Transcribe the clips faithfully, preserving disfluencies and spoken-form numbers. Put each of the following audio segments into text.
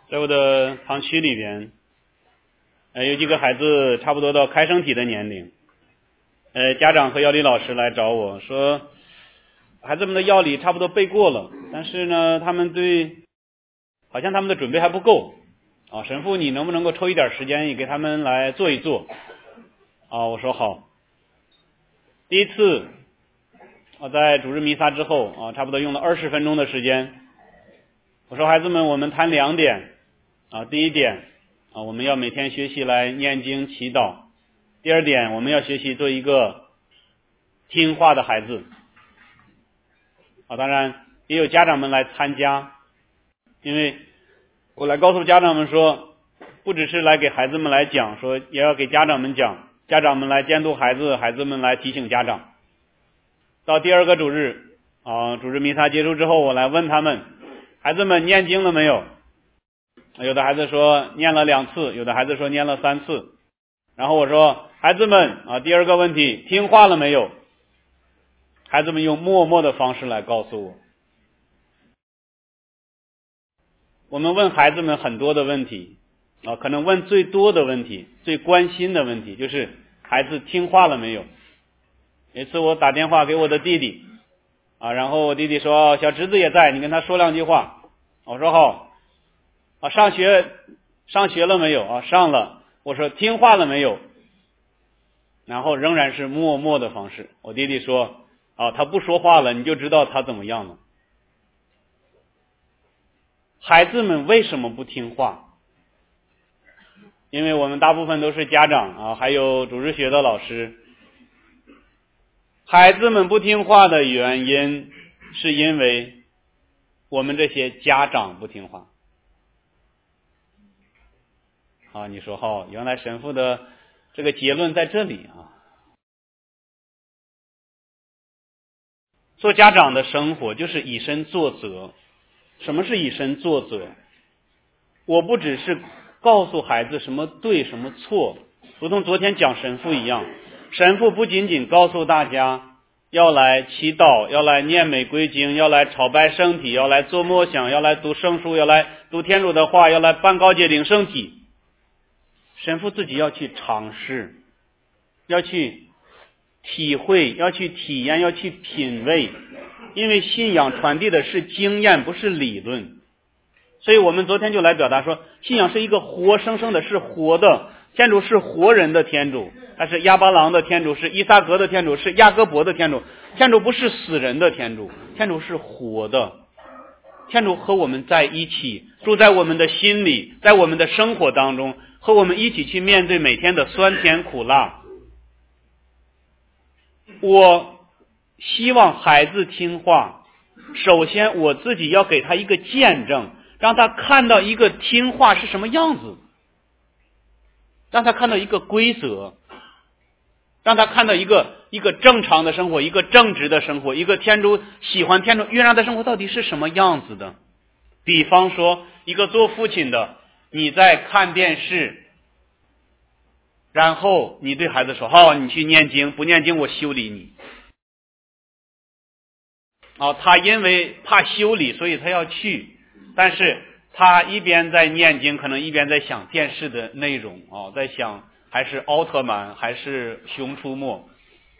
在我的堂区里边，呃，有几个孩子差不多到开生体的年龄，呃，家长和药理老师来找我说，孩子们的药理差不多背过了，但是呢，他们对，好像他们的准备还不够啊。神父，你能不能够抽一点时间也给他们来做一做？啊，我说好。第一次，我在主日弥撒之后啊，差不多用了二十分钟的时间。我说孩子们，我们谈两点啊，第一点啊，我们要每天学习来念经祈祷；第二点，我们要学习做一个听话的孩子啊。当然也有家长们来参加，因为我来告诉家长们说，不只是来给孩子们来讲，说也要给家长们讲，家长们来监督孩子，孩子们来提醒家长。到第二个主日啊，主日弥撒结束之后，我来问他们，孩子们念经了没有？有的孩子说念了两次，有的孩子说念了三次。然后我说，孩子们啊，第二个问题，听话了没有？孩子们用默默的方式来告诉我。我们问孩子们很多的问题啊，可能问最多的问题，最关心的问题就是孩子听话了没有？有一次我打电话给我的弟弟啊，然后我弟弟说小侄子也在，你跟他说两句话。我说好啊，上学上学了没有啊？上了。我说听话了没有？然后仍然是默默的方式。我弟弟说啊，他不说话了，你就知道他怎么样了。孩子们为什么不听话？因为我们大部分都是家长啊，还有主日学的老师。孩子们不听话的原因是因为我们这些家长不听话。啊，你说好，原来神父的这个结论在这里啊。做家长的生活就是以身作则。什么是以身作则？我不只是告诉孩子什么对什么错，如同昨天讲神父一样，神父不仅仅告诉大家要来祈祷，要来念玫瑰经，要来朝拜圣体，要来做默想，要来读圣书，要来读天主的话，要来办告解领圣体。神父自己要去尝试，要去体会，要去体验，要去品味，因为信仰传递的是经验，不是理论。所以我们昨天就来表达说，信仰是一个活生生的，是活的，天主是活人的天主，他是亚巴郎的天主，是伊撒格的天主，是雅各伯的天主。天主不是死人的天主，天主是活的。天主和我们在一起，住在我们的心里，在我们的生活当中，和我们一起去面对每天的酸甜苦辣。我希望孩子听话，首先我自己要给他一个见证，让他看到一个听话是什么样子，让他看到一个规则，让他看到一个一个正常的生活，一个正直的生活，一个天主喜欢天主悦纳的生活到底是什么样子的。比方说，一个做父亲的，你在看电视，然后你对孩子说，好，你去念经，不念经我修理你。哦，他因为怕修理，所以他要去，但是他一边在念经，可能一边在想电视的内容哦，在想还是奥特曼还是熊出没。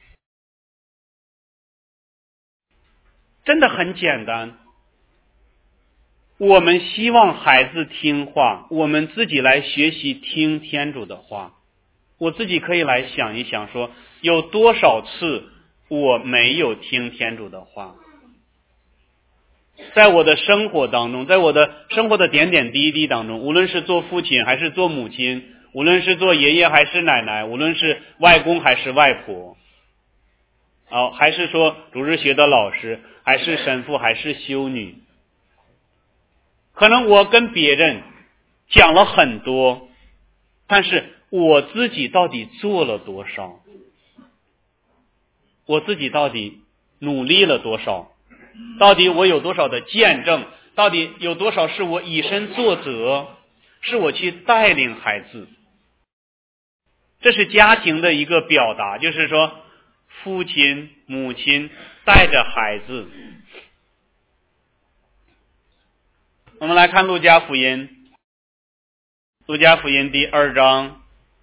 真的很简单，我们希望孩子听话，我们自己来学习听天主的话。我自己可以来想一想说，有多少次我没有听天主的话。在我的生活当中，在我的生活的点点滴滴当中，无论是做父亲还是做母亲，无论是做爷爷还是奶奶，无论是外公还是外婆，哦，还是说主日学的老师，还是神父，还是修女，可能我跟别人讲了很多，但是我自己到底做了多少？我自己到底努力了多少？到底我有多少的见证？到底有多少是我以身作则，是我去带领孩子？这是家庭的一个表达，就是说父亲母亲带着孩子。我们来看路加福音路加福音第二章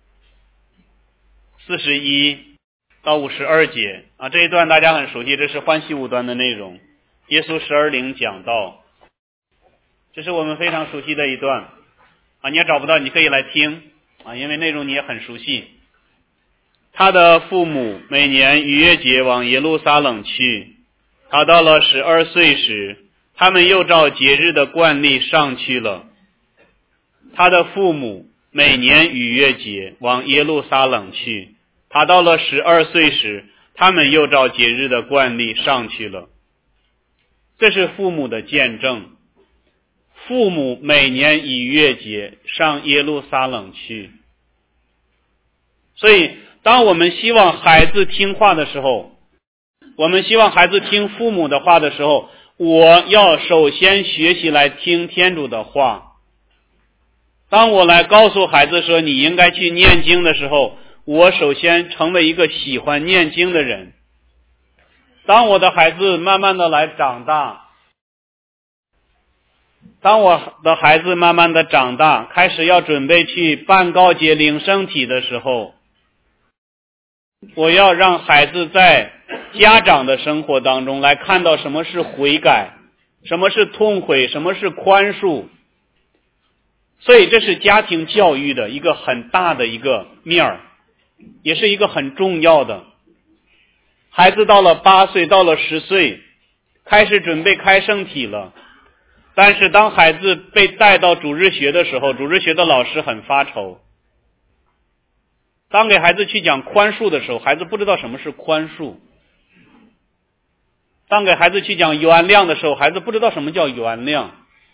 四十一到五十二节啊，这一段大家很熟悉，这是欢喜五端的内容。耶稣十二领讲道，这是我们非常熟悉的一段啊，你也找不到，你可以来听啊，因为内容你也很熟悉。他的父母每年逾越节往耶路撒冷去，他到了十二岁时，他们又照节日的惯例上去了。他的父母每年逾越节往耶路撒冷去，他到了十二岁时，他们又照节日的惯例上去了。这是父母的见证。父母每年逾越节上耶路撒冷去。所以当我们希望孩子听话的时候，我们希望孩子听父母的话的时候，我要首先学习来听天主的话。当我来告诉孩子说你应该去念经的时候，我首先成为一个喜欢念经的人。当我的孩子慢慢的来长大，当我的孩子慢慢的长大，开始要准备去办告解领圣体的时候，我要让孩子在家长的生活当中来看到什么是悔改，什么是痛悔，什么是宽恕。所以这是家庭教育的一个很大的一个面儿，也是一个很重要的。孩子到了八岁，到了十岁，开始准备开圣体了。但是当孩子被带到主日学的时候，主日学的老师很发愁。当给孩子去讲宽恕的时候，孩子不知道什么是宽恕。当给孩子去讲原谅的时候，孩子不知道什么叫原谅。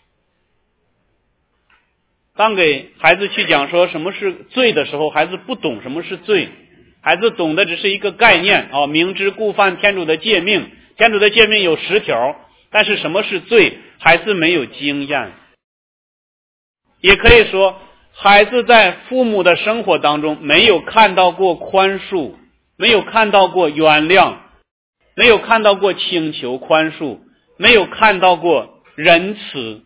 当给孩子去讲说什么是罪的时候，孩子不懂什么是罪，孩子懂的只是一个概念啊，明知故犯天主的诫命，天主的诫命有十条，但是什么是罪，孩子没有经验。也可以说孩子在父母的生活当中没有看到过宽恕，没有看到过原谅，没有看到过请求宽恕，没有看到过仁慈。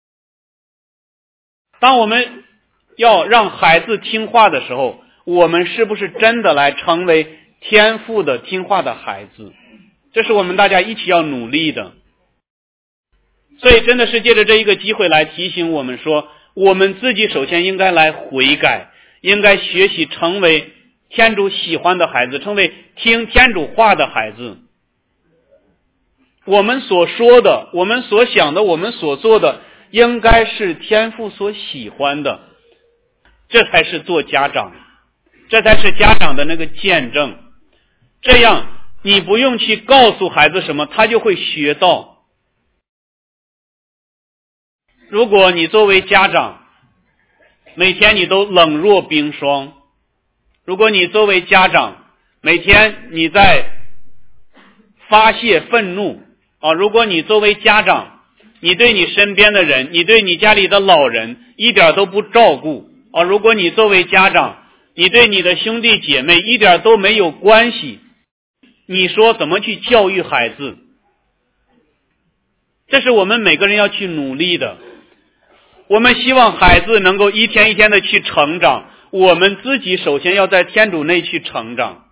当我们要让孩子听话的时候，我们是不是真的来成为天父的听话的孩子？这是我们大家一起要努力的。所以真的是借着这一个机会来提醒我们说，我们自己首先应该来悔改，应该学习成为天主喜欢的孩子，成为听天主话的孩子。我们所说的，我们所想的，我们所做的，应该是天父所喜欢的，这才是做家长，这才是家长的那个见证。这样你不用去告诉孩子什么，他就会学到。如果你作为家长每天你都冷若冰霜，如果你作为家长每天你在发泄愤怒啊，如果你作为家长你对你身边的人，你对你家里的老人一点都不照顾啊！如果你作为家长，你对你的兄弟姐妹一点都没有关系，你说怎么去教育孩子？这是我们每个人要去努力的。我们希望孩子能够一天一天的去成长，我们自己首先要在天主内去成长。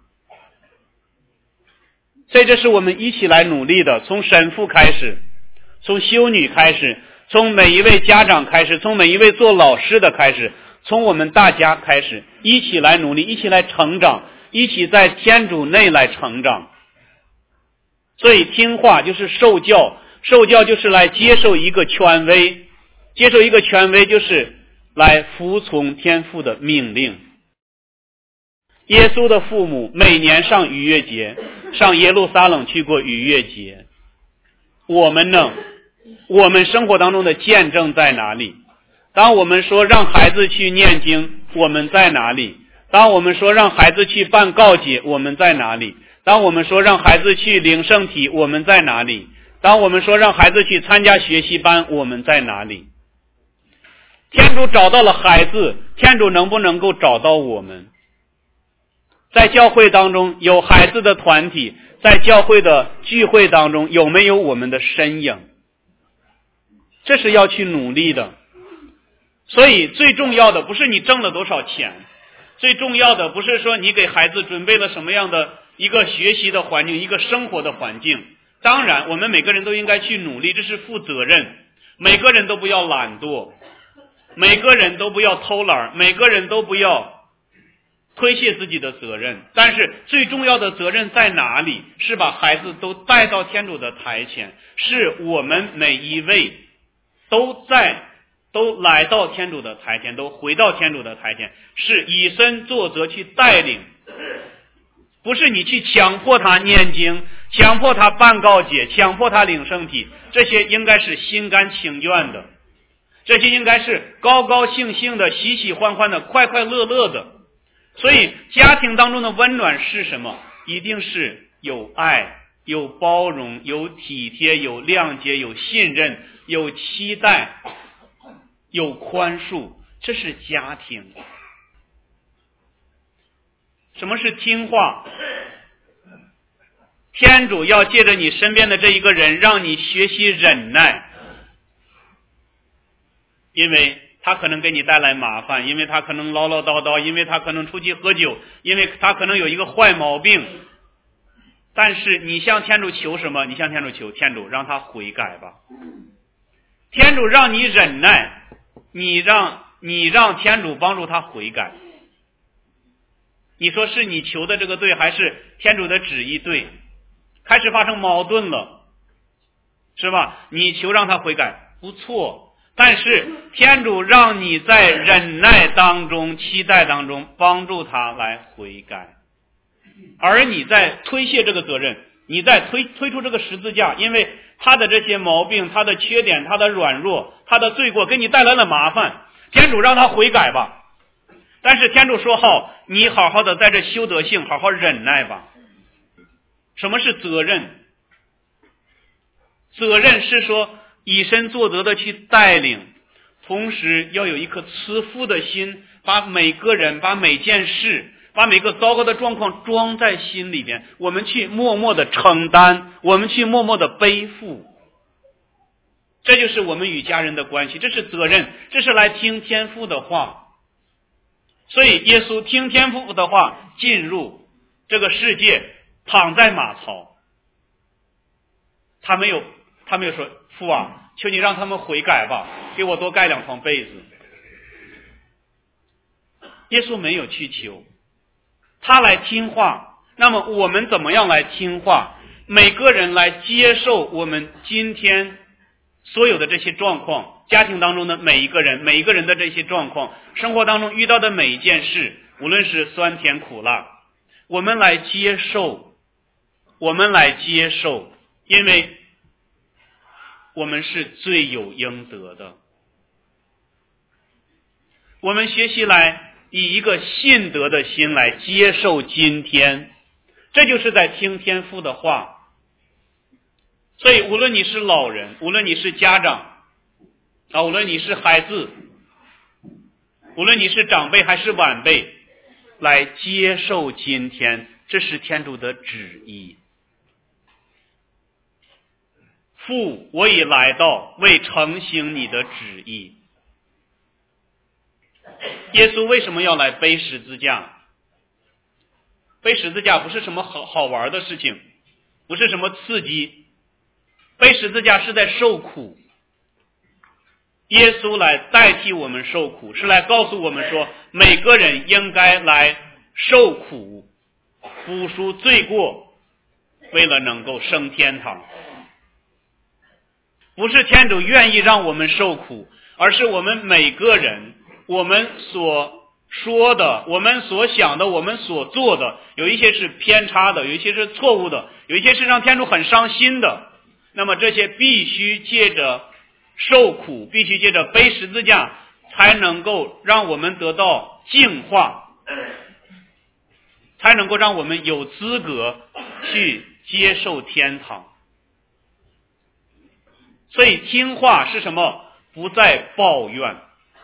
所以这是我们一起来努力的，从神父开始，从修女开始，从每一位家长开始，从每一位做老师的开始，从我们大家开始，一起来努力，一起来成长，一起在天主内来成长。所以听话就是受教，受教就是来接受一个权威，接受一个权威就是来服从天父的命令。耶稣的父母每年上逾越节，上耶路撒冷去过逾越节。我们呢？我们生活当中的见证在哪里？当我们说让孩子去念经，我们在哪里？当我们说让孩子去办告解，我们在哪里？当我们说让孩子去领圣体，我们在哪里？当我们说让孩子去参加学习班，我们在哪里？天主找到了孩子，天主能不能够找到我们？在教会当中有孩子的团体，在教会的聚会当中有没有我们的身影？这是要去努力的。 所以最重要的不是你挣了多少钱，最重要的不是说你给孩子准备了什么样的一个学习的环境，一个生活的环境。当然我们每个人都应该去努力，这是负责任，每个人都不要懒惰，每个人都不要偷懒，每个人都不要推卸自己的责任。但是最重要的责任在哪里？是把孩子都带到天主的台前，是我们每一位都在都来到天主的台前，都回到天主的台前，是以身作则去带领，不是你去强迫他念经，强迫他办告解，强迫他领圣体，这些应该是心甘情愿的，这些应该是高高兴兴的，喜喜欢欢的，快快乐乐的。所以家庭当中的温暖是什么？一定是有爱，有包容，有体贴，有谅解，有信任，有期待，有宽恕，这是家庭。什么是听话？天主要借着你身边的这一个人让你学习忍耐，因为他可能给你带来麻烦，因为他可能唠唠叨叨，因为他可能出去喝酒，因为他可能有一个坏毛病。但是你向天主求什么？你向天主求，天主让他悔改吧。天主让你忍耐，你让你让天主帮助他悔改。你说是你求的这个对，还是天主的旨意对？开始发生矛盾了，是吧？你求让他悔改不错，但是天主让你在忍耐当中，期待当中帮助他来悔改，而你在推卸这个责任，你在推推出这个十字架，因为他的这些毛病，他的缺点，他的软弱，他的罪过给你带来了麻烦，天主让他悔改吧。但是天主说好，你好好的在这修德性，好好忍耐吧。什么是责任？责任是说以身作则的去带领，同时要有一颗慈父的心，把每个人，把每件事，把每个糟糕的状况装在心里边，我们去默默的承担，我们去默默的背负。这就是我们与家人的关系，这是责任，这是来听天父的话。所以耶稣听天父的话，进入这个世界，躺在马槽，他没有他没有说，父啊，求你让他们悔改吧，给我多盖两床被子。耶稣没有去求，他来听话。那么我们怎么样来听话？每个人来接受我们今天所有的这些状况，家庭当中的每一个人，每一个人的这些状况，生活当中遇到的每一件事，无论是酸甜苦辣，我们来接受，我们来接受，因为我们是罪有应得的。我们学习来以一个信德的心来接受今天，这就是在听天父的话。所以无论你是老人，无论你是家长啊，无论你是孩子，无论你是长辈还是晚辈，来接受今天，这是天主的旨意。父，我已来到，为承行你的旨意。耶稣为什么要来背十字架？背十字架不是什么好好玩的事情，不是什么刺激。背十字架是在受苦，耶稣来代替我们受苦，是来告诉我们说，每个人应该来受苦，付赎罪过，为了能够升天堂。不是天主愿意让我们受苦，而是我们每个人，我们所说的，我们所想的，我们所做的，有一些是偏差的，有一些是错误的，有一些是让天主很伤心的。那么这些必须借着受苦，必须借着背十字架，才能够让我们得到净化，才能够让我们有资格去接受天堂。所以听话是什么？不再抱怨。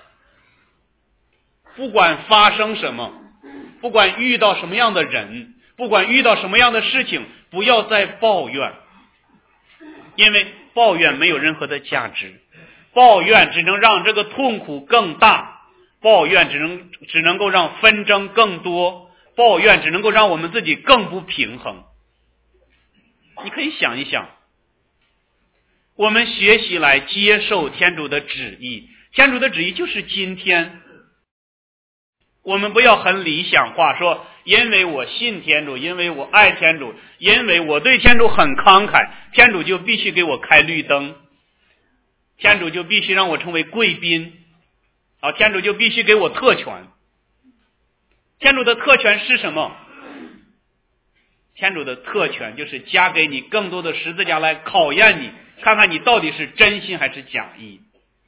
不管发生什么，不管遇到什么样的人，不管遇到什么样的事情，不要再抱怨。因为抱怨没有任何的价值， 抱怨只能让这个痛苦更大，抱怨只能只能够让纷争更多，抱怨只能够让我们自己更不平衡。你可以想一想，我们学习来接受天主的旨意，天主的旨意就是今天。我们不要很理想化，说因为我信天主，因为我爱天主，因为我对天主很慷慨，天主就必须给我开绿灯，天主就必须让我成为贵宾，啊，天主就必须给我特权。天主的特权是什么？天主的特权就是加给你更多的十字架来考验你，看看你到底是真心还是假意。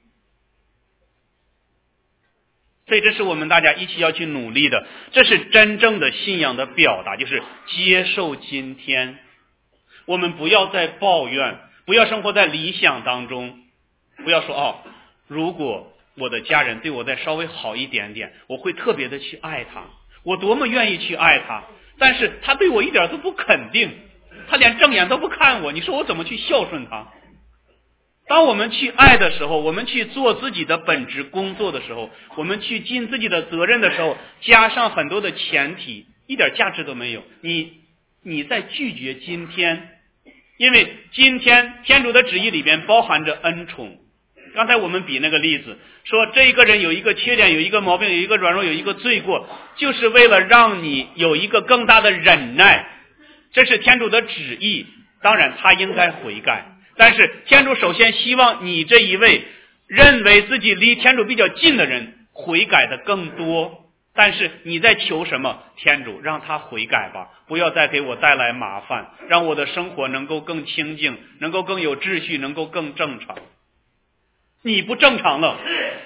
所以这是我们大家一起要去努力的，这是真正的信仰的表达，就是接受今天。我们不要再抱怨，不要生活在理想当中，不要说哦，如果我的家人对我再稍微好一点点，我会特别的去爱他，我多么愿意去爱他，但是他对我一点都不肯定，他连正眼都不看我，你说我怎么去孝顺他？当我们去爱的时候，我们去做自己的本职工作的时候，我们去尽自己的责任的时候，加上很多的前提，一点价值都没有。你你在拒绝今天，因为今天天主的旨意里边包含着恩宠。刚才我们比那个例子，说这一个人有一个缺点，有一个毛病，有一个软弱，有一个罪过，就是为了让你有一个更大的忍耐，这是天主的旨意。当然他应该悔改，但是天主首先希望你这一位认为自己离天主比较近的人悔改的更多。但是你在求什么？天主让他悔改吧，不要再给我带来麻烦，让我的生活能够更清净，能够更有秩序，能够更正常。你不正常了，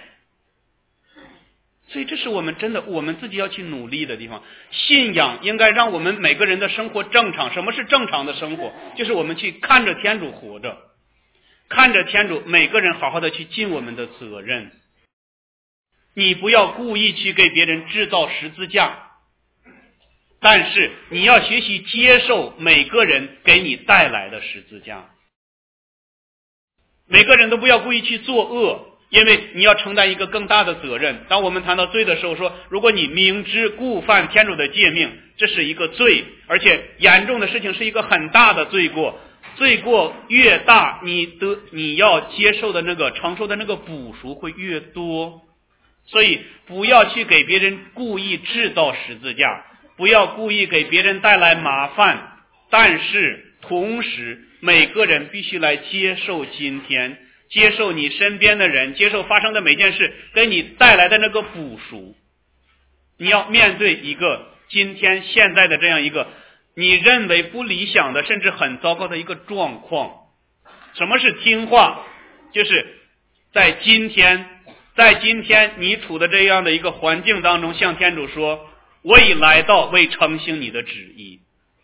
所以这是我们真的我们自己要去努力的地方。信仰应该让我们每个人的生活正常。什么是正常的生活？就是我们去看着天主活着，看着天主每个人好好的去尽我们的责任。你不要故意去给别人制造十字架，但是你要学习接受每个人给你带来的十字架。每个人都不要故意去作恶，因为你要承担一个更大的责任。当我们谈到罪的时候说，如果你明知故犯天主的诫命，这是一个罪，而且严重的事情，是一个很大的罪过。罪过越大，你得你要接受的那个承受的那个补赎会越多。所以不要去给别人故意制造十字架，不要故意给别人带来麻烦，但是同时每个人必须来接受今天，接受你身边的人，接受发生的每件事给你带来的那个补赎。你要面对一个今天现在的这样一个你认为不理想的甚至很糟糕的一个状况。什么是听话？就是在今天在今天你处的这样的一个环境当中，向天主说，我已来到为承行你的旨意。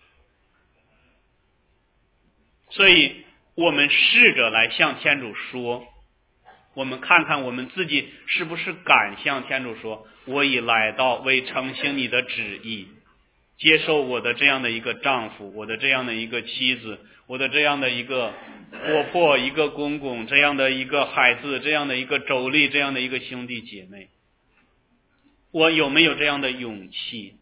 所以我们试着来向天主说，我们看看我们自己是不是敢向天主说，我已来到为承行你的旨意，接受我的这样的一个丈夫，我的这样的一个妻子，我的这样的一个婆婆，一个公公，这样的一个孩子，这样的一个妯娌，这样的一个兄弟姐妹。我有没有这样的勇气？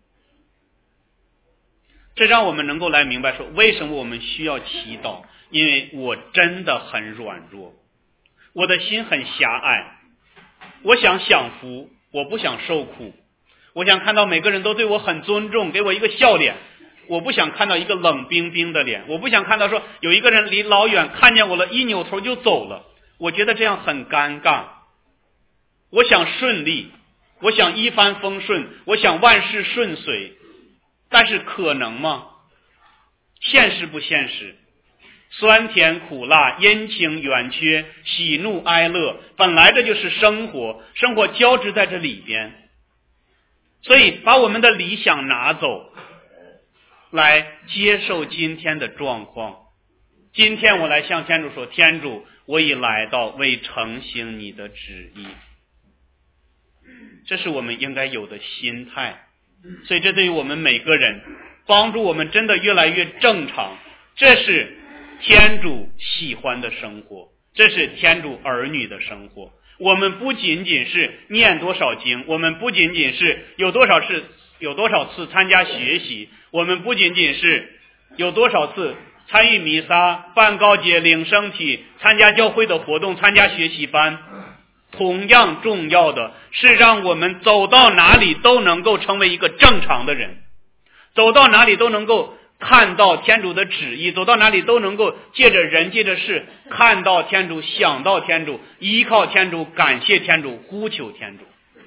这让我们能够来明白说，为什么我们需要祈祷。因为我真的很软弱，我的心很狭隘，我想享福，我不想受苦。我想看到每个人都对我很尊重，给我一个笑脸，我不想看到一个冷冰冰的脸。我不想看到说有一个人离老远看见我了，一扭头就走了，我觉得这样很尴尬。我想顺利，我想一帆风顺，我想万事顺遂，但是可能吗？现实不现实？酸甜苦辣，阴晴圆缺，喜怒哀乐，本来这就是生活，生活交织在这里边。所以把我们的理想拿走，来接受今天的状况。今天我来向天主说，天主，我已来到为承行你的旨意。这是我们应该有的心态。所以这对于我们每个人，帮助我们真的越来越正常。这是天主喜欢的生活， 这是天主儿女的生活。我们不仅仅是念多少经，我们不仅仅是有多少次有多少次参加学习，我们不仅仅是有多少次参与弥撒、办告解、领圣体、参加教会的活动、参加学习班。同样重要的是让我们走到哪里都能够成为一个正常的人，走到哪里都能够看到天主的旨意，走到哪里都能够借着人借着事看到天主，想到天主，依靠天主，感谢天主，呼求天主。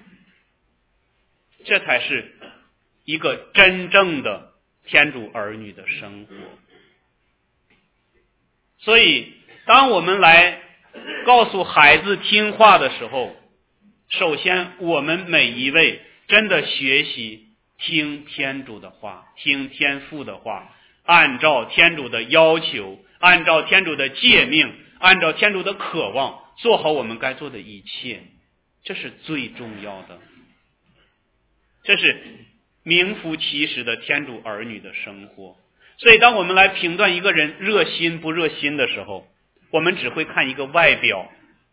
这才是一个真正的天主儿女的生活。所以当我们来告诉孩子听话的时候，首先我们每一位真的学习听天主的话，听天父的话，按照天主的要求，按照天主的诫命，按照天主的渴望，做好我们该做的一切，这是最重要的。这是名副其实的天主儿女的生活。所以当我们来评断一个人热心不热心的时候，我们只会看一个外表，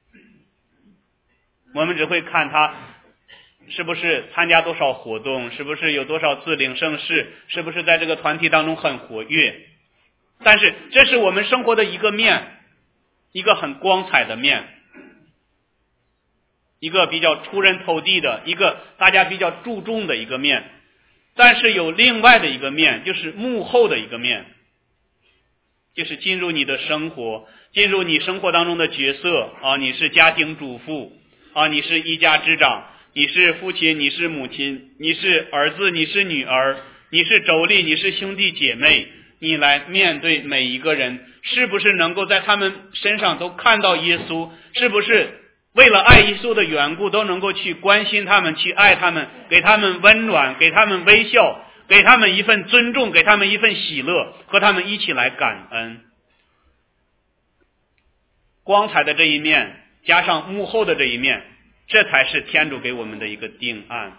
我们只会看他是不是参加多少活动，是不是有多少次领圣事，是不是在这个团体当中很活跃。但是这是我们生活的一个面，一个很光彩的面，一个比较出人头地的，一个大家比较注重的一个面。但是有另外的一个面，就是幕后的一个面，就是进入你的生活，进入你生活当中的角色啊，你是家庭主妇啊，你是一家之长，你是父亲，你是母亲，你是儿子，你是女儿，你是妯娌，你是兄弟姐妹，你来面对每一个人，是不是能够在他们身上都看到耶稣？是不是为了爱耶稣的缘故都能够去关心他们，去爱他们，给他们温暖，给他们微笑，给他们一份尊重，给他们一份喜乐，和他们一起来感恩。光彩的这一面加上幕后的这一面，这才是天主给我们的一个定案。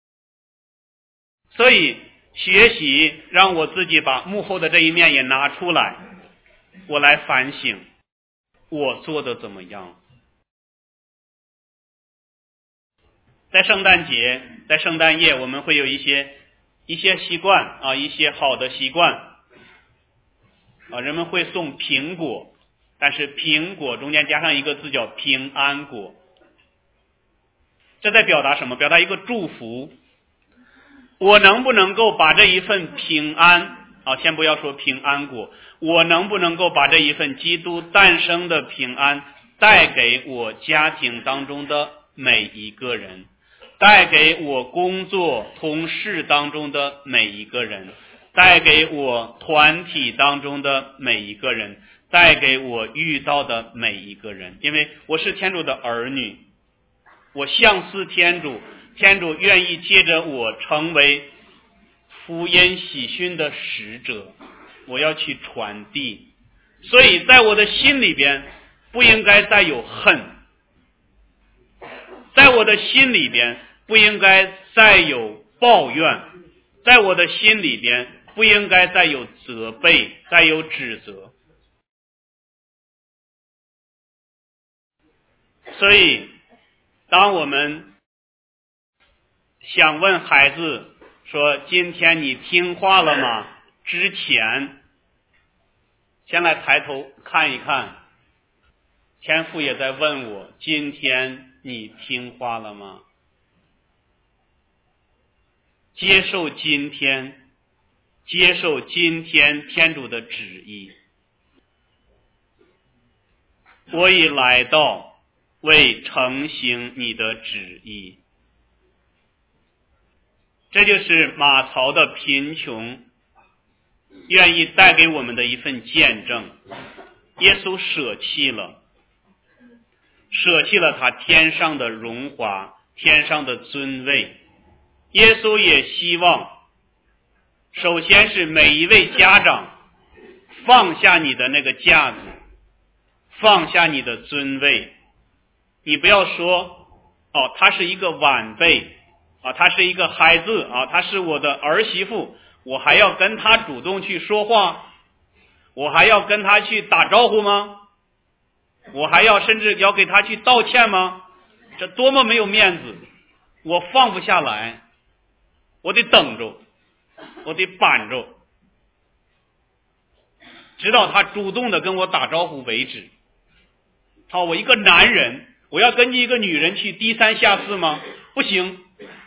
所以学习让我自己把幕后的这一面也拿出来，我来反省我做的怎么样。在圣诞节，在圣诞夜，我们会有一些一些习惯啊，一些好的习惯啊，人们会送苹果，但是苹果中间加上一个字叫平安果，这在表达什么？表达一个祝福。我能不能够把这一份平安啊，先不要说平安果，我能不能够把这一份基督诞生的平安带给我家庭当中的每一个人，带给我工作同事当中的每一个人，带给我团体当中的每一个人，带给我遇到的每一个人。因为我是天主的儿女，我相似天主，天主愿意借着我成为福音喜讯的使者，我要去传递。所以在我的心里边不应该再有恨，在我的心里边不应该再有抱怨，在我的心里边不应该再有责备，再有指责。所以当我们想问孩子说今天你听话了吗之前，先来抬头看一看，天父也在问我今天你听话了吗？接受今天，接受今天天主的旨意。我已来到为承行你的旨意。这就是马槽的贫穷愿意带给我们的一份见证。耶稣舍弃了舍弃了他天上的荣华，天上的尊位。耶稣也希望首先是每一位家长放下你的那个架子，放下你的尊位。你不要说哦，他是一个晚辈啊，他是一个孩子啊，他是我的儿媳妇，我还要跟他主动去说话，我还要跟他去打招呼吗？ 我还要甚至要给他去道歉吗？这多么没有面子！我放不下来，我得等着，我得板着，直到他主动的跟我打招呼为止。好，我一个男人，我要跟一个女人去低三下四吗？不行，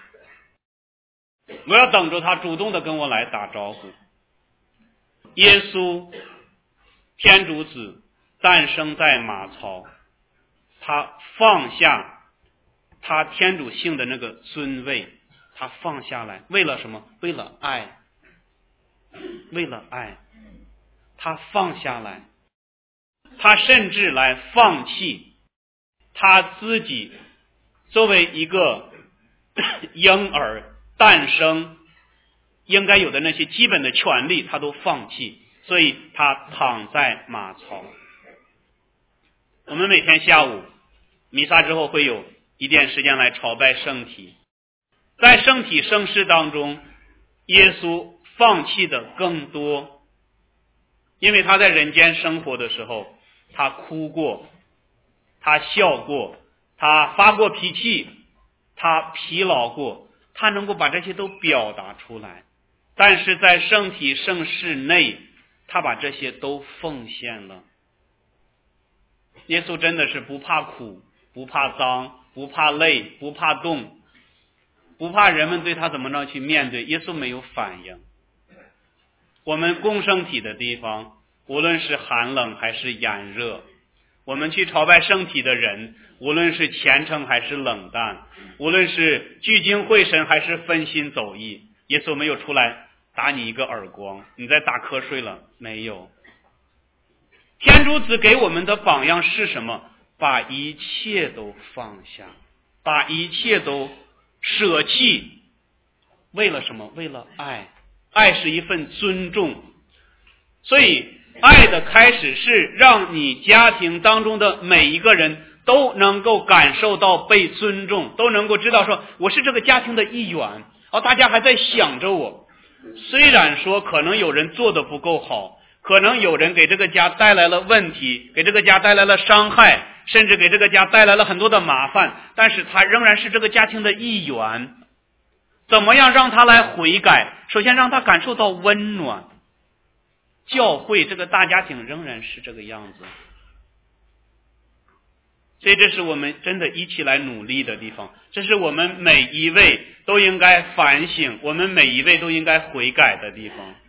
我要等着他主动的跟我来打招呼。耶稣，天主子，诞生在马槽，他放下他天主性的那个尊位，他放下来，为了什么？为了爱，为了爱，他放下来，他甚至来放弃他自己作为一个婴儿诞生应该有的那些基本的权利，他都放弃，所以他躺在马槽。我们每天下午弥撒之后会有一点时间来朝拜圣体，在圣体圣事当中，耶稣放弃的更多，因为他在人间生活的时候，他哭过，他笑过，他发过脾气，他疲劳过，他能够把这些都表达出来，但是在圣体圣事内，他把这些都奉献了。耶稣真的是不怕苦，不怕脏，不怕累，不怕冻，不怕人们对他怎么着去面对，耶稣没有反应。我们供圣体的地方，无论是寒冷还是炎热，我们去朝拜圣体的人，无论是虔诚还是冷淡，无论是聚精会神还是分心走意，耶稣没有出来打你一个耳光，你在打瞌睡了，没有。天主子给我们的榜样是什么？把一切都放下，把一切都舍弃，为了什么？为了爱。爱是一份尊重，所以爱的开始是让你家庭当中的每一个人都能够感受到被尊重，都能够知道说我是这个家庭的一员，而大家还在想着我。虽然说可能有人做得不够好，可能有人给这个家带来了问题，给这个家带来了伤害，甚至给这个家带来了很多的麻烦，但是他仍然是这个家庭的一员。怎么样让他来悔改？首先让他感受到温暖。教会这个大家庭仍然是这个样子，所以这是我们真的一起来努力的地方，这是我们每一位都应该反省，我们每一位都应该悔改的地方。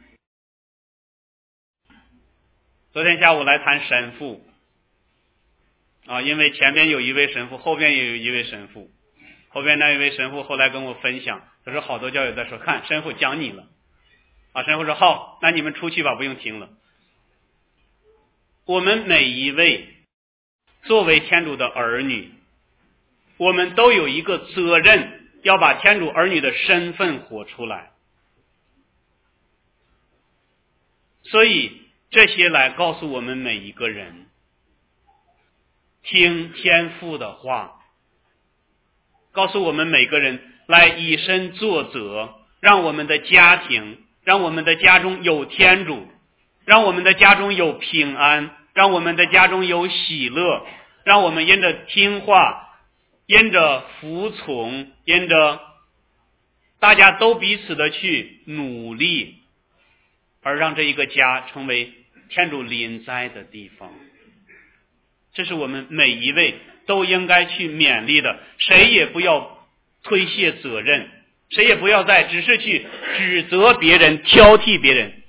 昨天下午来谈神父啊，因为前边有一位神父，后边也有一位神父，后边那一位神父后来跟我分享，他说好多教友在说，看神父讲你了啊，神父说好，那你们出去吧，不用听了。我们每一位作为天主的儿女，我们都有一个责任，要把天主儿女的身份活出来。所以这些来告诉我们每一个人，听天父的话，告诉我们每个人来以身作则，让我们的家庭，让我们的家中有天主，让我们的家中有平安，让我们的家中有喜乐，让我们因着听话，因着服从，因着大家都彼此的去努力，而让这一个家成为天主临在的地方。这是我们每一位都应该去勉励的，谁也不要推卸责任，谁也不要再只是去指责别人，挑剔别人。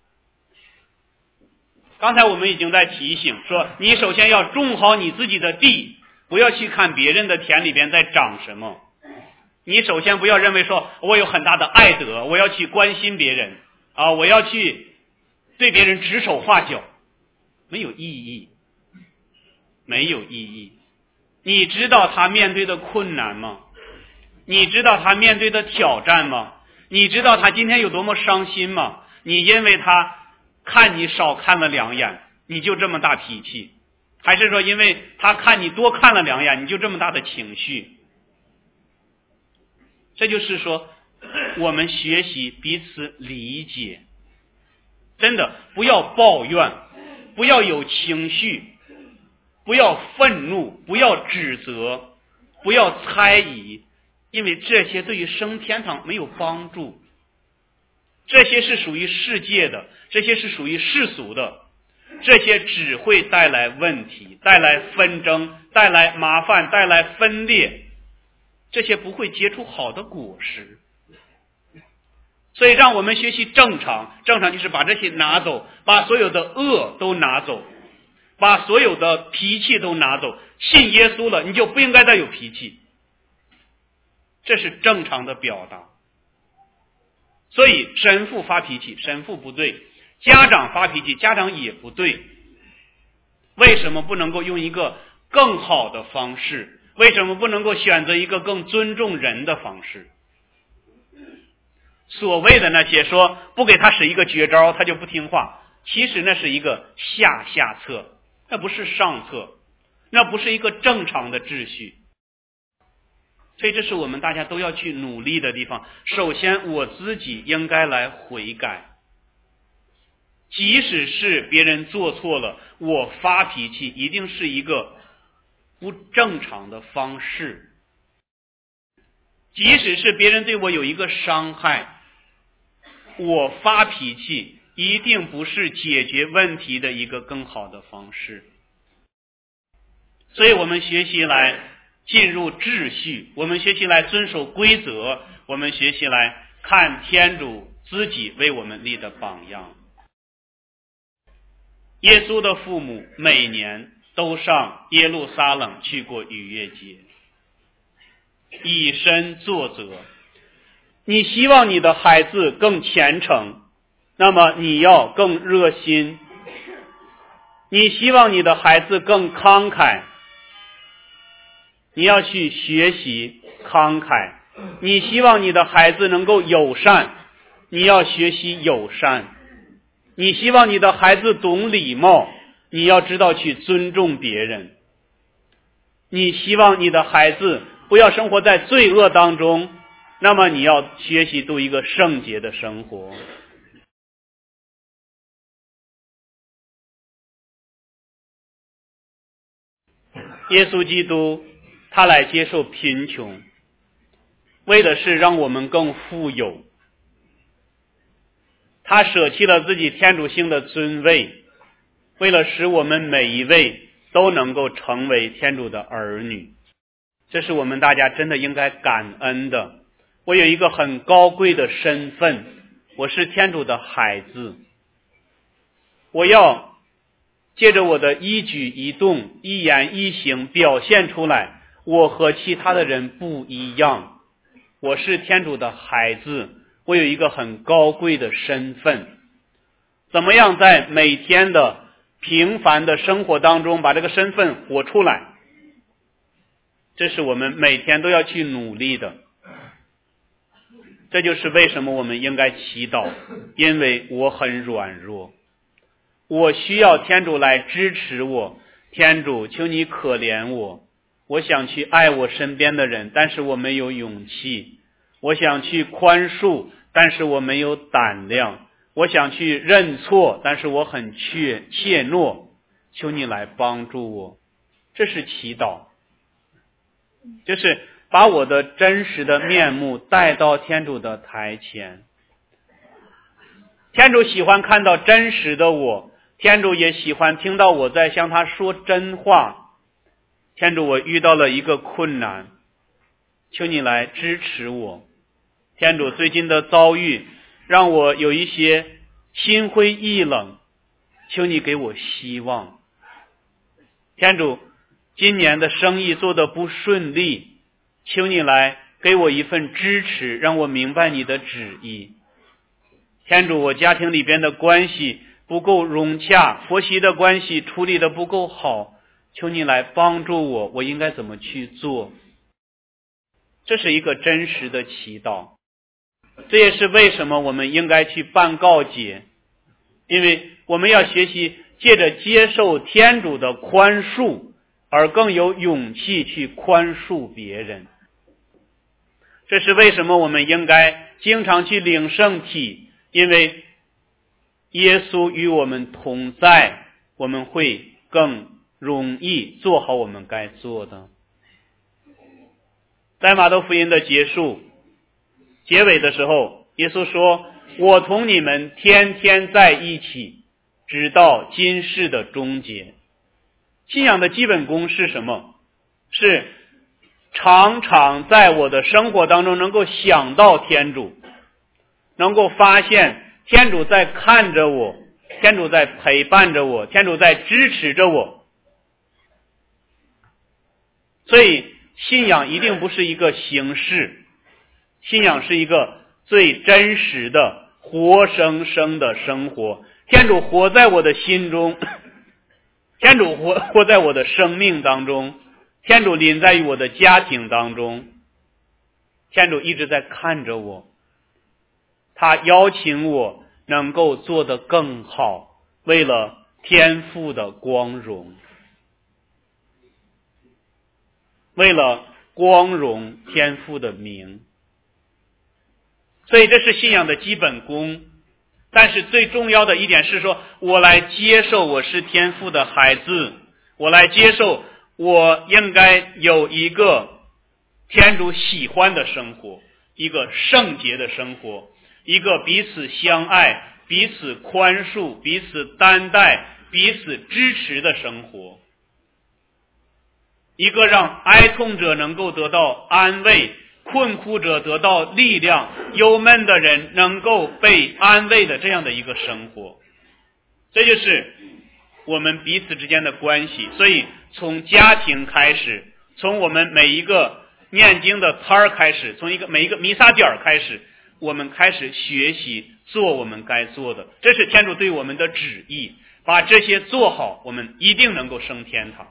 刚才我们已经在提醒说，你首先要种好你自己的地，不要去看别人的田里边在长什么。你首先不要认为说我有很大的爱德，我要去关心别人啊，我要去对别人指手画脚，没有意义，没有意义。你知道他面对的困难吗？你知道他面对的挑战吗？你知道他今天有多么伤心吗？你因为他看你少看了两眼，你就这么大脾气，还是说因为他看你多看了两眼，你就这么大的情绪？这就是说，我们学习彼此理解，真的不要抱怨，不要有情绪， 不要愤怒，不要指责，不要猜疑，因为这些对于升天堂没有帮助。这些是属于世界的，这些是属于世俗的，这些只会带来问题，带来纷争，带来麻烦，带来分裂，这些不会结出好的果实。所以让我们学习正常，正常就是把这些拿走，把所有的恶都拿走，把所有的脾气都拿走。信耶稣了，你就不应该再有脾气，这是正常的表达。所以神父发脾气，神父不对；家长发脾气，家长也不对。为什么不能够用一个更好的方式？为什么不能够选择一个更尊重人的方式？所谓的那些说不给他使一个绝招他就不听话，其实那是一个下下策，那不是上策，那不是一个正常的秩序。所以这是我们大家都要去努力的地方。首先我自己应该来悔改，即使是别人做错了，我发脾气一定是一个不正常的方式。即使是别人对我有一个伤害，我发脾气一定不是解决问题的一个更好的方式。所以我们学习来进入秩序，我们学习来遵守规则，我们学习来看天主自己为我们立的榜样。耶稣的父母每年都上耶路撒冷去过逾越节，以身作则。你希望你的孩子更虔诚，那么你要更热心；你希望你的孩子更慷慨，你要去学习慷慨；你希望你的孩子能够友善，你要学习友善；你希望你的孩子懂礼貌，你要知道去尊重别人；你希望你的孩子不要生活在罪恶当中，那么你要学习度一个圣洁的生活。耶稣基督他来接受贫穷，为的是让我们更富有。他舍弃了自己天主性的尊位，为了使我们每一位都能够成为天主的儿女。这是我们大家真的应该感恩的。我有一个很高贵的身份，我是天主的孩子。我要借着我的一举一动、一言一行表现出来，我和其他的人不一样。我是天主的孩子，我有一个很高贵的身份。怎么样在每天的平凡的生活当中把这个身份活出来？这是我们每天都要去努力的。这就是为什么我们应该祈祷，因为我很软弱，我需要天主来支持我。天主，求你可怜我，我想去爱我身边的人，但是我没有勇气；我想去宽恕，但是我没有胆量；我想去认错，但是我很怯怯懦。求你来帮助我。这是祈祷，就是把我的真实的面目带到天主的台前。天主喜欢看到真实的我，天主也喜欢听到我在向他说真话。天主，我遇到了一个困难，求你来支持我。天主，最近的遭遇让我有一些心灰意冷，求你给我希望。天主，今年的生意做得不顺利，求你来给我一份支持，让我明白你的旨意。天主，我家庭里边的关系不够融洽，婆媳的关系处理得不够好，求你来帮助我，我应该怎么去做？这是一个真实的祈祷。这也是为什么我们应该去办告解，因为我们要学习借着接受天主的宽恕，而更有勇气去宽恕别人。这是为什么我们应该经常去领圣体，因为耶稣与我们同在，我们会更容易做好我们该做的。在马太福音的结束结尾的时候，耶稣说，我同你们天天在一起，直到今世的终结。信仰的基本功是什么？是常常在我的生活当中能够想到天主，能够发现天主在看着我，天主在陪伴着我，天主在支持着我。所以信仰一定不是一个形式，信仰是一个最真实的活生生的生活。天主活在我的心中，天主活活在我的生命当中，天主临在于我的家庭当中，天主一直在看着我，他邀请我能够做得更好，为了天父的光荣，为了光荣天父的名。所以这是信仰的基本功。但是最重要的一点是说，我来接受我是天父的孩子，我来接受我应该有一个天主喜欢的生活，一个圣洁的生活，一个彼此相爱、彼此宽恕、彼此担待、彼此支持的生活，一个让哀痛者能够得到安慰，困苦者得到力量，忧闷的人能够被安慰的这样的一个生活。这就是我们彼此之间的关系。所以从家庭开始，从我们每一个念经的摊儿开始，从一个每一个弥撒点开始，我们开始学习做我们该做的。这是天主对我们的旨意，把这些做好，我们一定能够升天堂。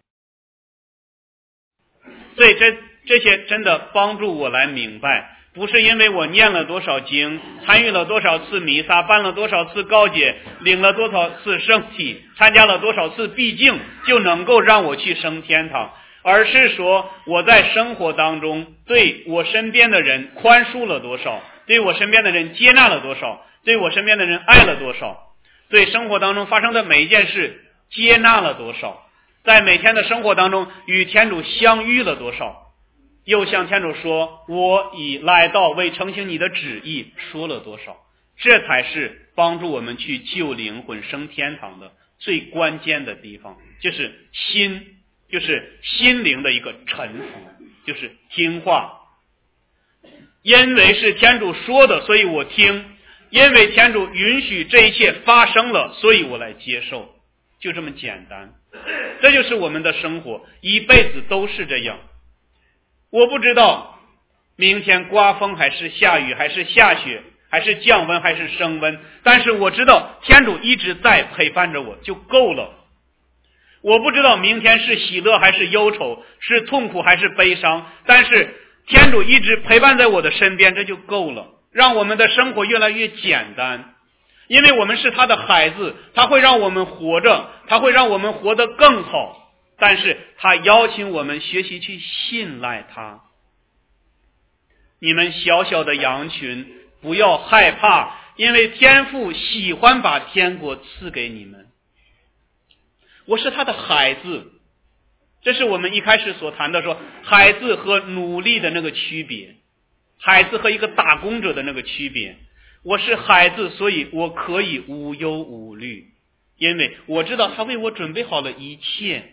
所以这这些真的帮助我来明白，不是因为我念了多少经，参与了多少次弥撒，办了多少次告解，领了多少次圣体，参加了多少次闭境，就能够让我去升天堂，而是说我在生活当中对我身边的人宽恕了多少，对我身边的人接纳了多少，对我身边的人爱了多少，对生活当中发生的每一件事接纳了多少，在每天的生活当中与天主相遇了多少，又向天主说，我已来到为承行你的旨意说了多少。这才是帮助我们去救灵魂升天堂的最关键的地方，就是心，就是心灵的一个臣服，就是听话。因为是天主说的，所以我听；因为天主允许这一切发生了，所以我来接受。就这么简单。这就是我们的生活，一辈子都是这样。我不知道明天刮风还是下雨，还是下雪，还是降温还是升温，但是我知道天主一直在陪伴着我，就够了。我不知道明天是喜乐还是忧愁，是痛苦还是悲伤，但是天主一直陪伴在我的身边，这就够了，让我们的生活越来越简单。因为我们是他的孩子，他会让我们活着，他会让我们活得更好，但是他邀请我们学习去信赖他。你们小小的羊群，不要害怕，因为天父喜欢把天国赐给你们。我是他的孩子，这是我们一开始所谈的，说孩子和奴隶的那个区别，孩子和一个打工者的那个区别。我是孩子，所以我可以无忧无虑，因为我知道他为我准备好了一切。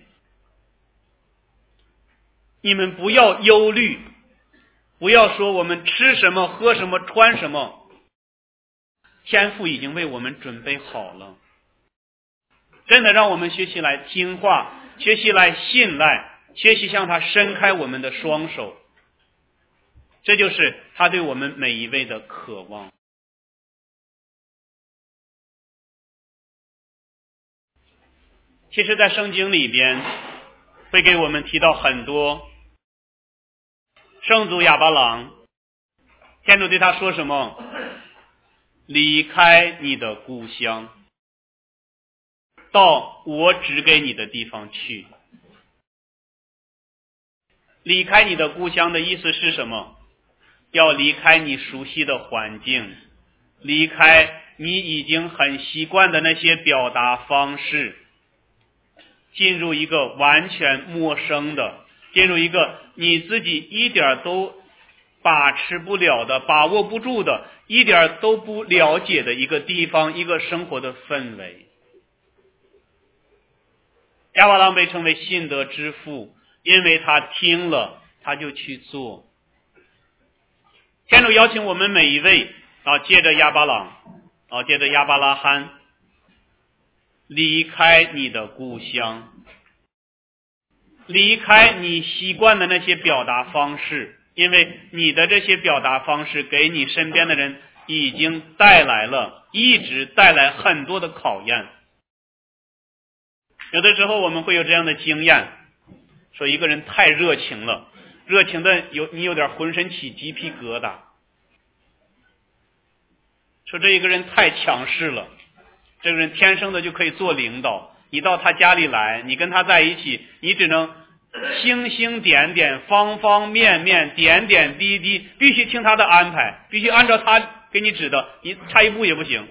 你们不要忧虑，不要说我们吃什么喝什么穿什么，天父已经为我们准备好了。真的让我们学习来听话，学习来信赖，学习向他伸开我们的双手。这就是他对我们每一位的渴望。其实在圣经里边会给我们提到很多，圣祖亚巴郎，天主对他说什么？离开你的故乡，到我指给你的地方去。离开你的故乡的意思是什么？要离开你熟悉的环境，离开你已经很习惯的那些表达方式。 进入一个完全陌生的，进入一个你自己一点都把持不了的、把握不住的、一点都不了解的一个地方，一个生活的氛围。亚伯拉罕被称为信德之父，因为他听了他就去做。天主邀请我们每一位啊，借着亚伯朗啊，借着亚伯拉罕离开你的故乡，离开你习惯的那些表达方式，因为你的这些表达方式给你身边的人已经带来了，一直带来很多的考验。有的时候我们会有这样的经验，说一个人太热情了，热情的有你有点浑身起鸡皮疙瘩。说这一个人太强势了，这个人天生的就可以做领导，你到他家里来，你跟他在一起，你只能星星点点、方方面面、点点滴滴，必须听他的安排，必须按照他给你指的，你差一步也不行。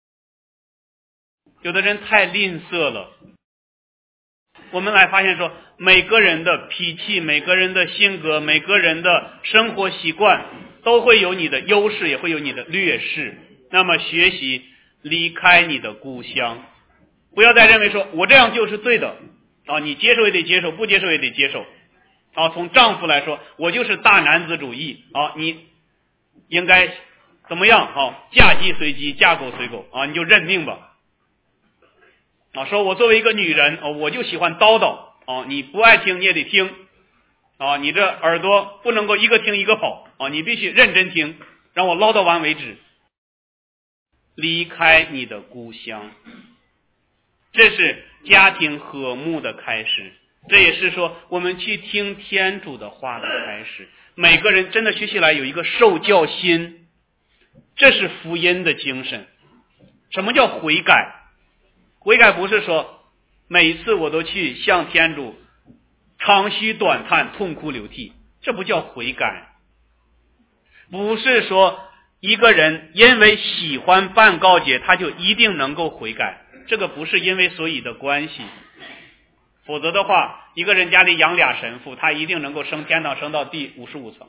有的人太吝啬了。我们来发现说，每个人的脾气、每个人的性格、每个人的生活习惯都会有你的优势，也会有你的劣势。那么学习离开你的故乡，不要再认为说我这样就是对的啊，你接受也得接受，不接受也得接受啊。从丈夫来说，我就是大男子主义啊，你应该怎么样啊？嫁鸡随鸡，嫁狗随狗啊，你就认命吧。啊，说我作为一个女人，哦，我就喜欢叨叨，哦，你不爱听你也得听，啊，你这耳朵不能够一个听一个跑，啊，你必须认真听，让我唠叨完为止。离开你的故乡，这是家庭和睦的开始，这也是说我们去听天主的话的开始。每个人真的学习来有一个受教心，这是福音的精神。什么叫悔改？悔改不是说每一次我都去向天主长吁短叹、痛哭流涕，这不叫悔改。不是说一个人因为喜欢办告解他就一定能够悔改，这个不是因为所以的关系。否则的话，一个人家里养俩神父，他一定能够升天堂，升到第五十五层。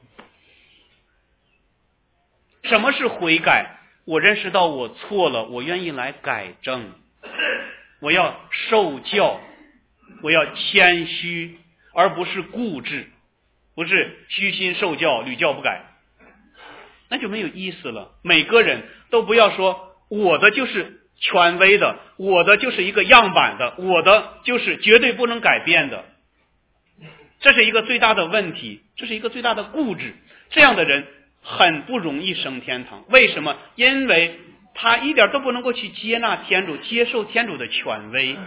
什么是悔改？我认识到我错了，我愿意来改正，我要受教，我要谦虚，而不是固执，不是虚心受教屡教不改，那就没有意思了。每个人都不要说我的就是权威的，我的就是一个样板的，我的就是绝对不能改变的，这是一个最大的问题，这是一个最大的固执。这样的人很不容易升天堂。为什么？因为他一点都不能够去接纳天主，接受天主的权威。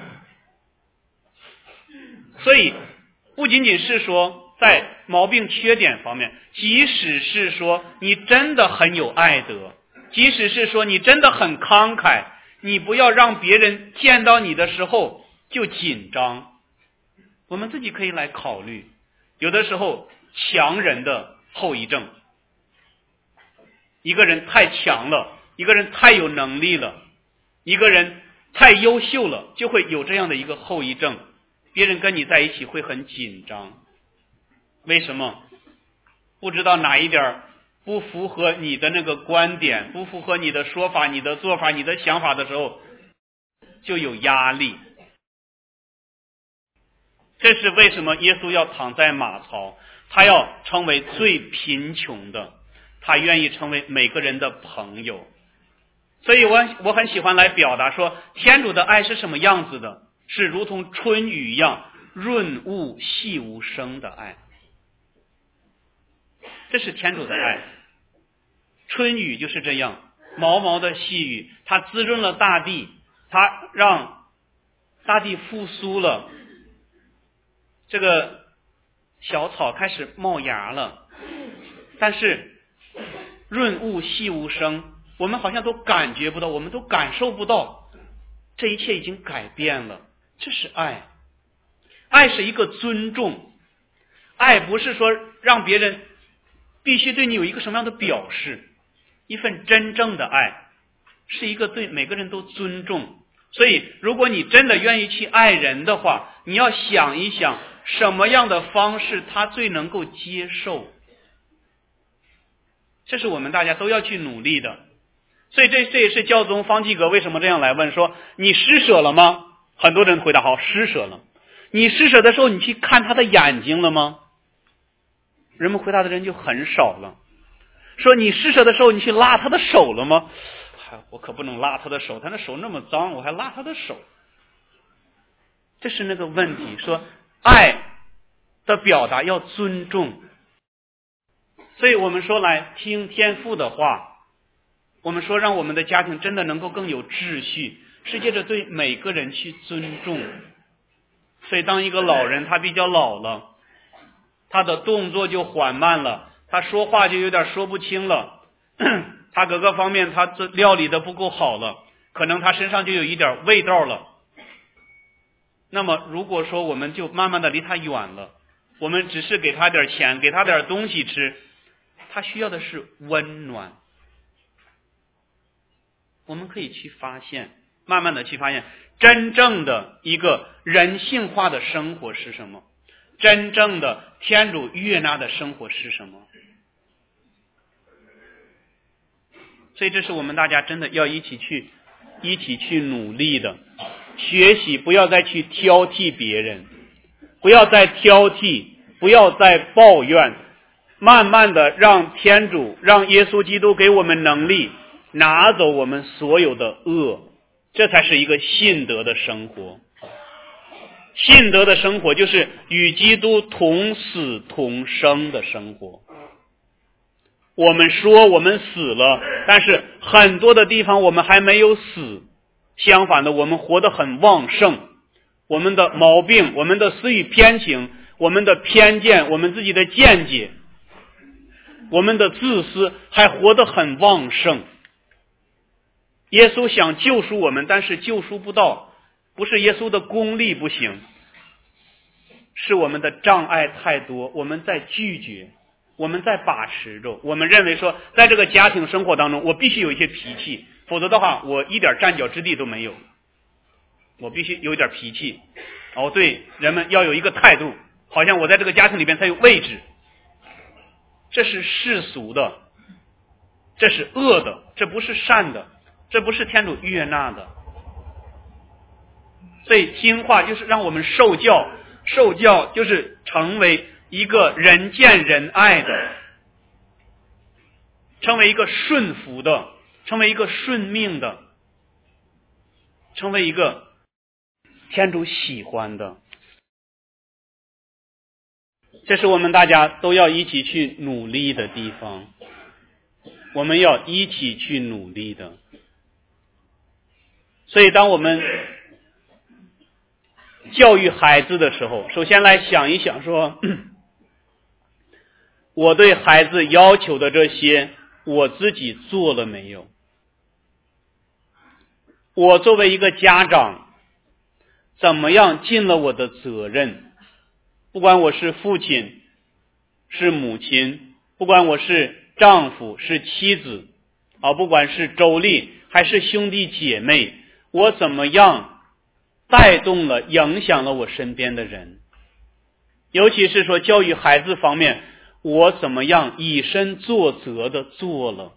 所以不仅仅是说在毛病缺点方面，即使是说你真的很有爱德，即使是说你真的很慷慨，你不要让别人见到你的时候就紧张。我们自己可以来考虑，有的时候强人的后遗症，一个人太强了，一个人太有能力了，一个人太优秀了，就会有这样的一个后遗症，别人跟你在一起会很紧张。为什么？不知道哪一点不符合你的那个观点，不符合你的说法、你的做法、你的想法的时候，就有压力。这是为什么耶稣要躺在马槽，他要成为最贫穷的，他愿意成为每个人的朋友。所以我我很喜欢来表达说，天主的爱是什么样子的，是如同春雨一样润物细无声的爱，这是天主的爱。春雨就是这样，毛毛的细雨，它滋润了大地，它让大地复苏了，这个小草开始冒芽了。但是润物细无声，我们好像都感觉不到，我们都感受不到，这一切已经改变了。这是爱。爱是一个尊重，爱不是说让别人必须对你有一个什么样的表示。一份真正的爱是一个对每个人都尊重， 所以如果你真的愿意去爱人的话，你要想一想什么样的方式他最能够接受，这是我们大家都要去努力的。所以这这也是教宗方济各为什么这样来问，说你施舍了吗？很多人回答好，施舍了。你施舍的时候你去看他的眼睛了吗？人们回答的人就很少了。说你施舍的时候你去拉他的手了吗？我可不能拉他的手，他那手那么脏，我还拉他的手。这是那个问题，说爱的表达要尊重。所以我们说来听天父的话，我们说让我们的家庭真的能够更有秩序，是借着对每个人去尊重。所以当一个老人他比较老了，他的动作就缓慢了，他说话就有点说不清了，他各个方面他料理的不够好了，可能他身上就有一点味道了。那么如果说我们就慢慢的离他远了，我们只是给他点钱，给他点东西吃，他需要的是温暖。我们可以去发现，慢慢的去发现真正的一个人性化的生活是什么，真正的天主悦纳的生活是什么。所以这是我们大家真的要一起去一起去努力的学习，不要再去挑剔别人，不要再挑剔，不要再抱怨，慢慢的让天主，让耶稣基督给我们能力，拿走我们所有的恶，这才是一个信德的生活。信德的生活就是与基督同死同生的生活。我们说我们死了，但是很多的地方我们还没有死，相反的我们活得很旺盛，我们的毛病，我们的私欲偏情，我们的偏见，我们自己的见解，我们的自私还活得很旺盛。耶稣想救赎我们，但是救赎不到，不是耶稣的功力不行，是我们的障碍太多，我们在拒绝，我们在把持着，我们认为说在这个家庭生活当中我必须有一些脾气，否则的话我一点站脚之地都没有，我必须有一点脾气，哦，对人们要有一个态度，好像我在这个家庭里边才有位置。这是世俗的，这是恶的，这不是善的，这不是天主悦纳的。所以听话就是让我们受教，受教就是成为一个人见人爱的，成为一个顺服的，成为一个顺命的，成为一个天主喜欢的。这是我们大家都要一起去努力的地方，我们要一起去努力的。所以当我们教育孩子的时候，首先来想一想说，我对孩子要求的这些我自己做了没有？我作为一个家长怎么样尽了我的责任？不管我是父亲是母亲，不管我是丈夫是妻子啊，不管是妯娌还是兄弟姐妹，我怎么样带动了影响了我身边的人？尤其是说教育孩子方面，我怎么样以身作则的做了？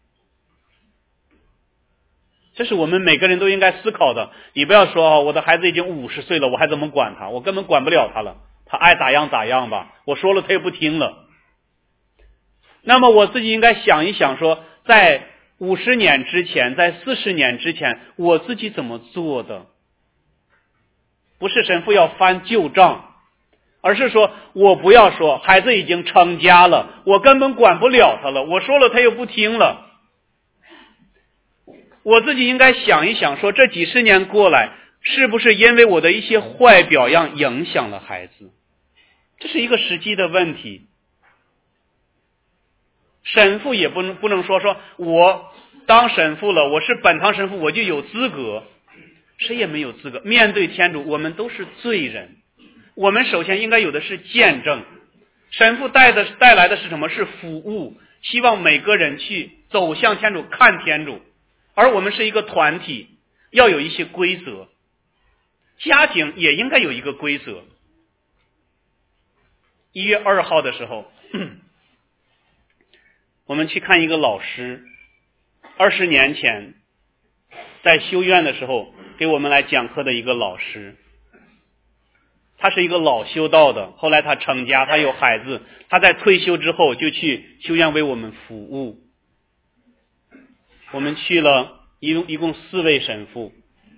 这是我们每个人都应该思考的。你不要说哦，我的孩子已经五十岁了，我还怎么管他？我根本管不了他了，他爱咋样咋样吧，我说了他也不听了。那么我自己应该想一想说，在五十年之前，在四十年之前，我自己怎么做的？不是神父要翻旧账，而是说我不要说孩子已经成家了，我根本管不了他了，我说了他又不听了。我自己应该想一想说，这几十年过来，是不是因为我的一些坏表样影响了孩子？这是一个实际的问题。神父也不能不能说说我当神父了，我是本堂神父，我就有资格。谁也没有资格。面对天主，我们都是罪人。我们首先应该有的是见证。神父带的带来的是什么？是服务，希望每个人去走向天主，看天主。而我们是一个团体， 要有一些规则，家庭也应该有一个规则。一月二号的时候，我们去看一个老师，二十年前在修院的时候给我们来讲课的一个老师。他是一个老修道的，后来他成家，他有孩子，他在退休之后就去修院为我们服务。我们去了一共一共四位神父，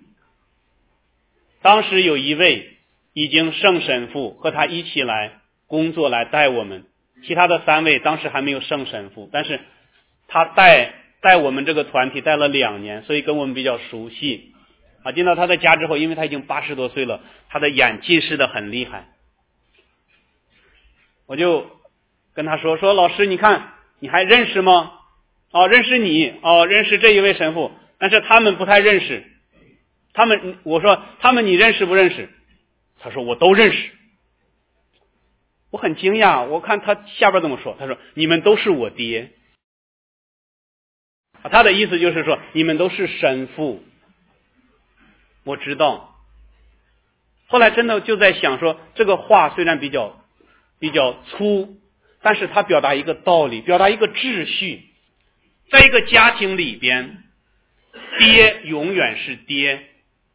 当时有一位已经圣神父和他一起来工作来带我们，其他的三位当时还没有圣神父，但是他带带我们这个团体带了两年，所以跟我们比较熟悉。啊，进到他的家之后，因为他已经八十多岁了，他的眼近视的很厉害。我就跟他说说老师，你看你还认识吗？哦，认识你，哦，认识这一位神父，但是他们不太认识。他们，我说他们你认识不认识？他说我都认识。我很惊讶，我看他下边怎么说，他说你们都是我爹。他的意思就是说你们都是神父。我知道，后来真的就在想说，这个话虽然比较比较粗，但是它表达一个道理，表达一个秩序。在一个家庭里边，爹永远是爹，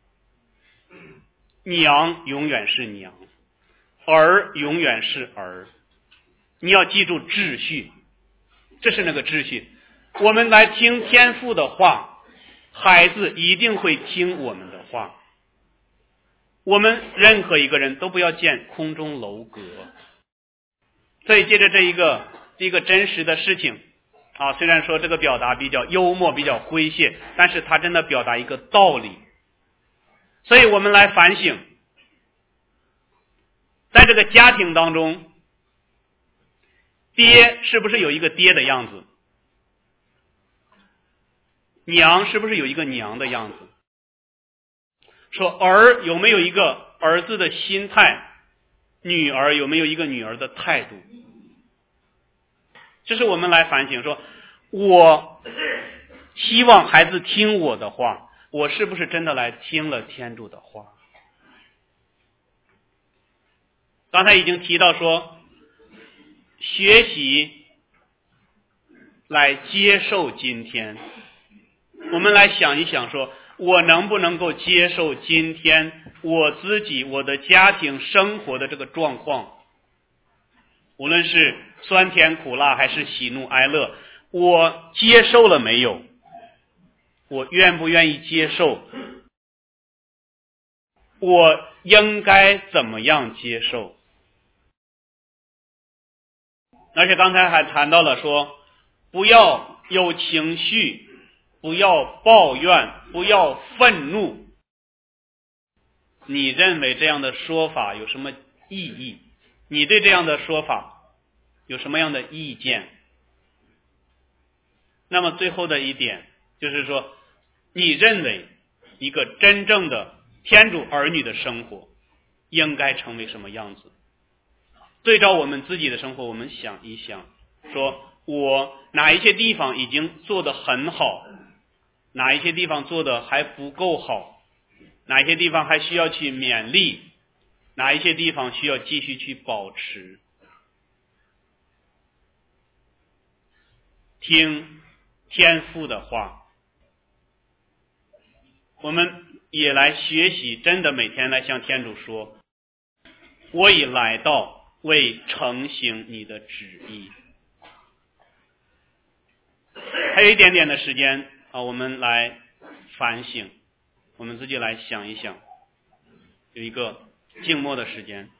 娘永远是娘，儿永远是儿。你要记住秩序，这是那个秩序。我们来听天父的话，孩子一定会听我们的话。我们任何一个人都不要建空中楼阁。所以借着这一个这一个真实的事情啊，虽然说这个表达比较幽默比较诙谐，但是它真的表达一个道理。所以我们来反省，在这个家庭当中，爹是不是有一个爹的样子？娘是不是有一个娘的样子？说儿有没有一个儿子的心态？女儿有没有一个女儿的态度？这是我们来反省，说我希望孩子听我的话，我是不是真的来听了天主的话？刚才已经提到说，学习来接受今天。我们来想一想说，我能不能够接受今天我自己我的家庭生活的这个状况，无论是酸甜苦辣还是喜怒哀乐，我接受了没有？我愿不愿意接受？我应该怎么样接受？而且刚才还谈到了说，不要有情绪，不要抱怨，不要愤怒。你认为这样的说法有什么意义？你对这样的说法有什么样的意见？那么最后的一点就是说，你认为一个真正的天主儿女的生活应该成为什么样子？对照我们自己的生活，我们想一想，说我哪一些地方已经做得很好，哪一些地方做得还不够好，哪一些地方还需要去勉励，哪一些地方需要继续去保持。听天父的话，我们也来学习，真的每天来向天主说，我已来到为成行你的旨意。还有一点点的时间啊，我们来反省，我们自己来想一想，有一个静默的时间。